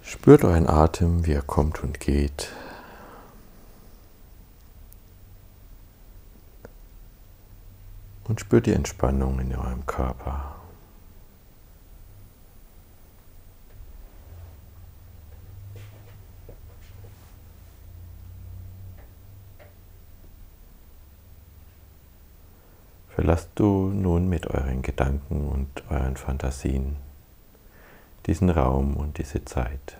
Spürt euren Atem, wie er kommt und geht. Und spürt die Entspannung in eurem Körper. Verlasst du nun mit euren Gedanken und euren Fantasien diesen Raum und diese Zeit.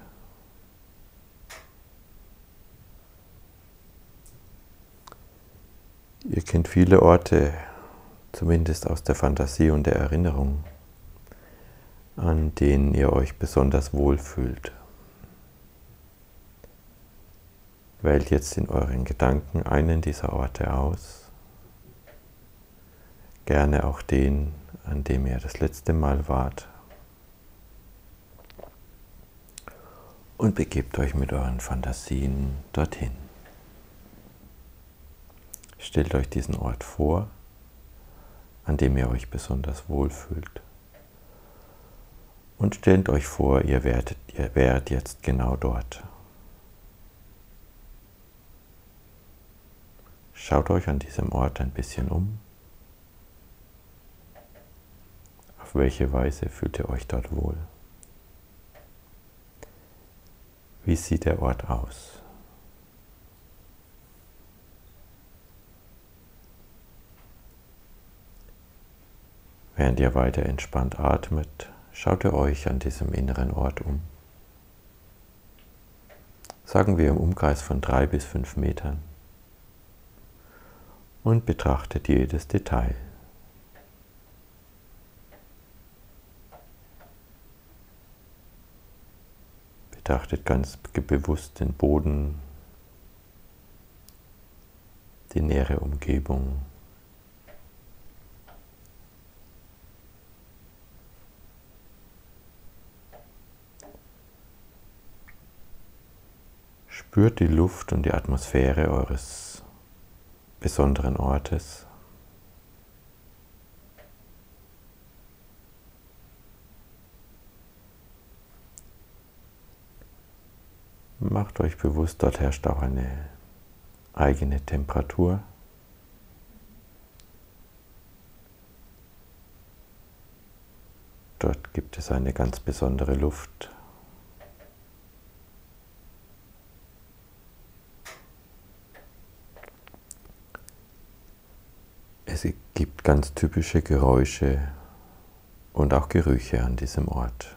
Ihr kennt viele Orte, zumindest aus der Fantasie und der Erinnerung, an denen ihr euch besonders wohlfühlt. Wählt jetzt in euren Gedanken einen dieser Orte aus, gerne auch den, an dem ihr das letzte Mal wart, und begebt euch mit euren Fantasien dorthin. Stellt euch diesen Ort vor, an dem ihr euch besonders wohlfühlt. Und stellt euch vor, ihr wärt jetzt genau dort. Schaut euch an diesem Ort ein bisschen um. Auf welche Weise fühlt ihr euch dort wohl? Wie sieht der Ort aus? Während ihr weiter entspannt atmet, schaut ihr euch an diesem inneren Ort um. Sagen wir im Umkreis von 3 bis 5 Metern. Und betrachtet jedes Detail. Betrachtet ganz bewusst den Boden, die nähere Umgebung. Spürt die Luft und die Atmosphäre eures besonderen Ortes. Macht euch bewusst, dort herrscht auch eine eigene Temperatur. Dort gibt es eine ganz besondere Luft. Es gibt ganz typische Geräusche und auch Gerüche an diesem Ort.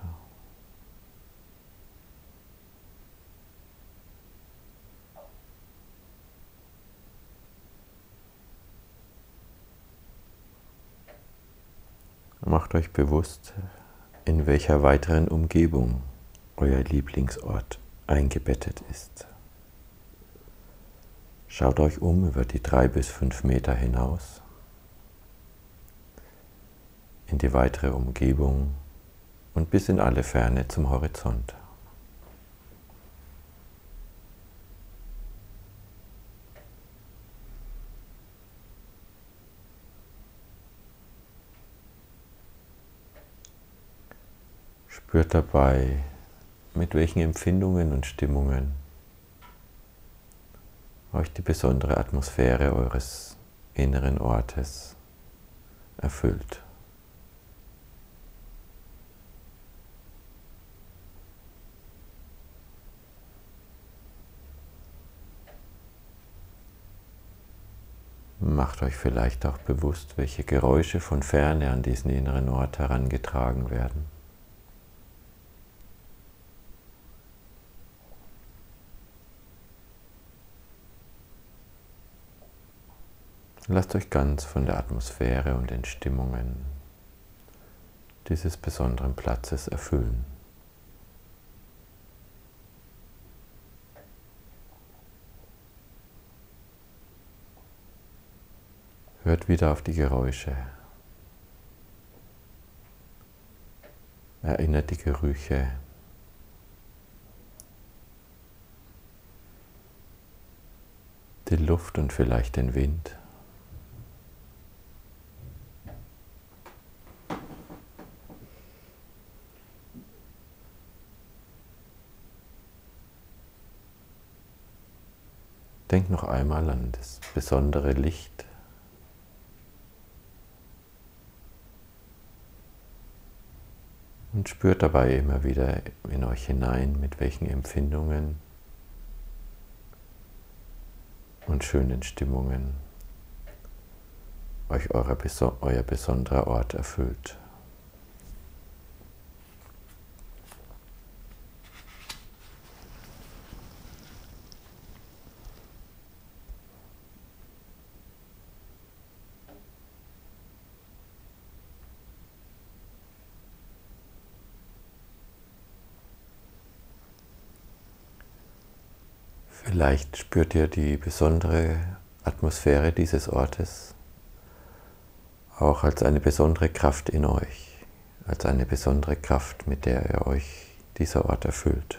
Macht euch bewusst, in welcher weiteren Umgebung euer Lieblingsort eingebettet ist. Schaut euch um über die 3 bis 5 Meter hinaus, in die weitere Umgebung und bis in alle Ferne zum Horizont. Spürt dabei, mit welchen Empfindungen und Stimmungen euch die besondere Atmosphäre eures inneren Ortes erfüllt. Macht euch vielleicht auch bewusst, welche Geräusche von Ferne an diesen inneren Ort herangetragen werden. Lasst euch ganz von der Atmosphäre und den Stimmungen dieses besonderen Platzes erfüllen. Hört wieder auf die Geräusche. Erinnert die Gerüche. Die Luft und vielleicht den Wind. Denkt noch einmal an das besondere Licht. Und spürt dabei immer wieder in euch hinein, mit welchen Empfindungen und schönen Stimmungen euch euer besonderer Ort erfüllt. Vielleicht spürt ihr die besondere Atmosphäre dieses Ortes auch als eine besondere Kraft in euch, als eine besondere Kraft, mit der euch dieser Ort erfüllt.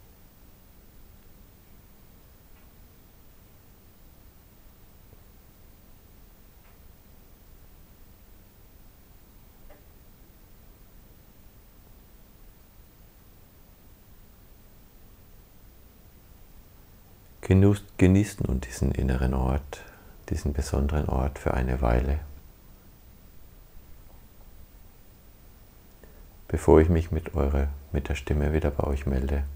Genießt nun diesen inneren Ort, diesen besonderen Ort für eine Weile, bevor ich mich mit der Stimme wieder bei euch melde.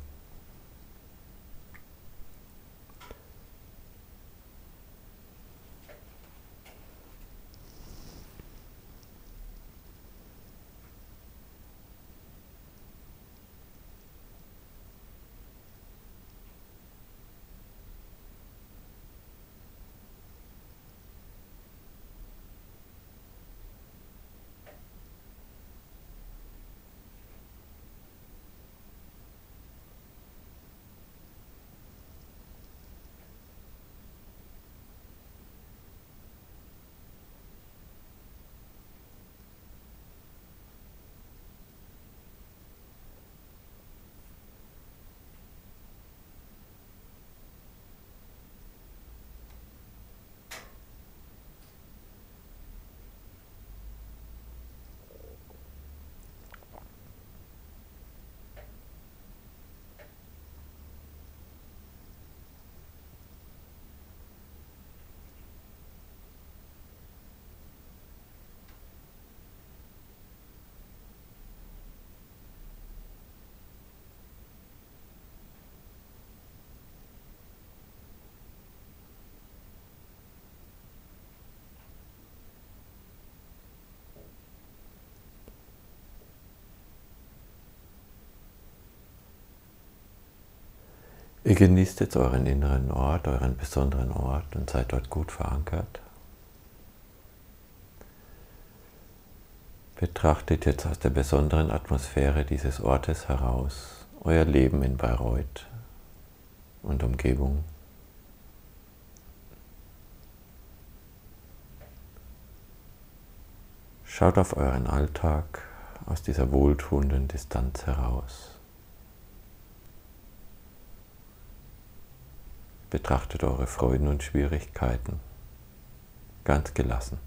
Ihr genießt jetzt euren inneren Ort, euren besonderen Ort und seid dort gut verankert. Betrachtet jetzt aus der besonderen Atmosphäre dieses Ortes heraus euer Leben in Bayreuth und Umgebung. Schaut auf euren Alltag aus dieser wohltuenden Distanz heraus. Betrachtet eure Freuden und Schwierigkeiten ganz gelassen.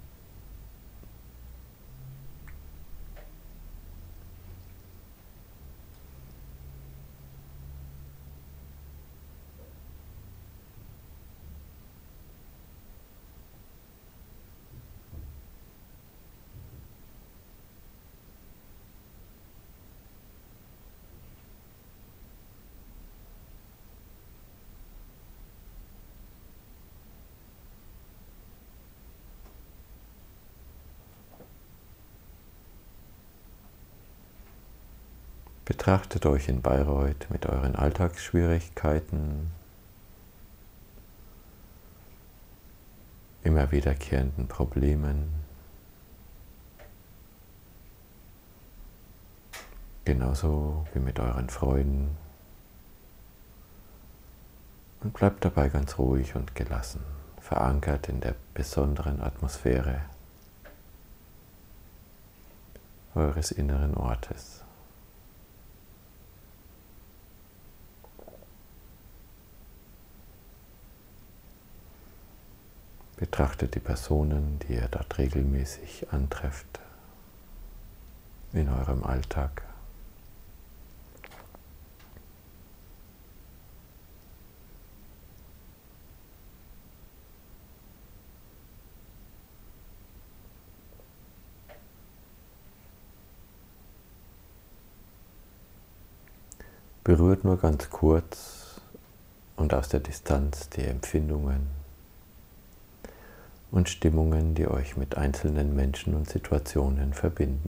Betrachtet euch in Bayreuth mit euren Alltagsschwierigkeiten, immer wiederkehrenden Problemen, genauso wie mit euren Freuden, und bleibt dabei ganz ruhig und gelassen, verankert in der besonderen Atmosphäre eures inneren Ortes. Betrachtet die Personen, die ihr dort regelmäßig antrefft in eurem Alltag. Berührt nur ganz kurz und aus der Distanz die Empfindungen und Stimmungen, die euch mit einzelnen Menschen und Situationen verbinden.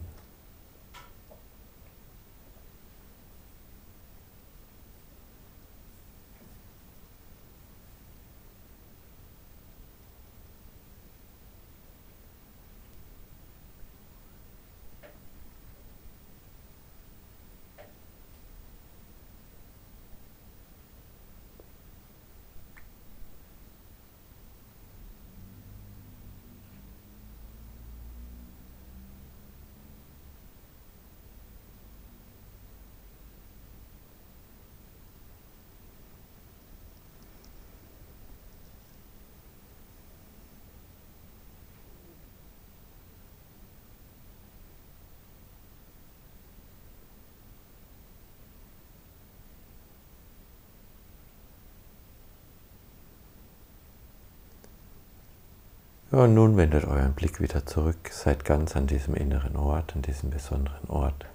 Ja, und nun wendet euren Blick wieder zurück, seid ganz an diesem inneren Ort, an diesem besonderen Ort.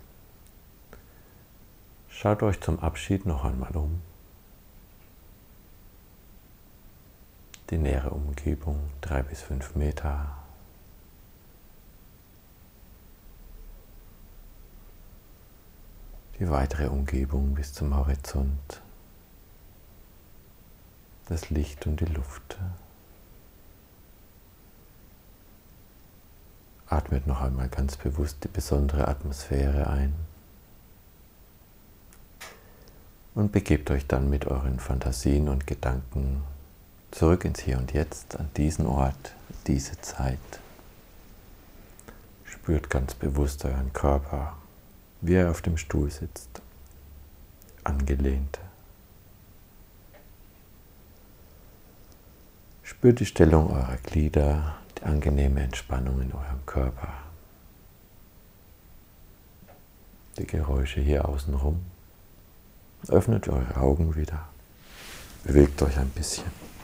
Schaut euch zum Abschied noch einmal um. Die nähere Umgebung, 3 bis 5 Meter. Die weitere Umgebung bis zum Horizont. Das Licht und die Luft. Atmet noch einmal ganz bewusst die besondere Atmosphäre ein und begebt euch dann mit euren Fantasien und Gedanken zurück ins Hier und Jetzt, an diesen Ort, diese Zeit. Spürt ganz bewusst euren Körper, wie er auf dem Stuhl sitzt, angelehnt. Spürt die Stellung eurer Glieder, die angenehme Entspannung in eurem Körper, die Geräusche hier außenrum. Öffnet eure Augen wieder, bewegt euch ein bisschen.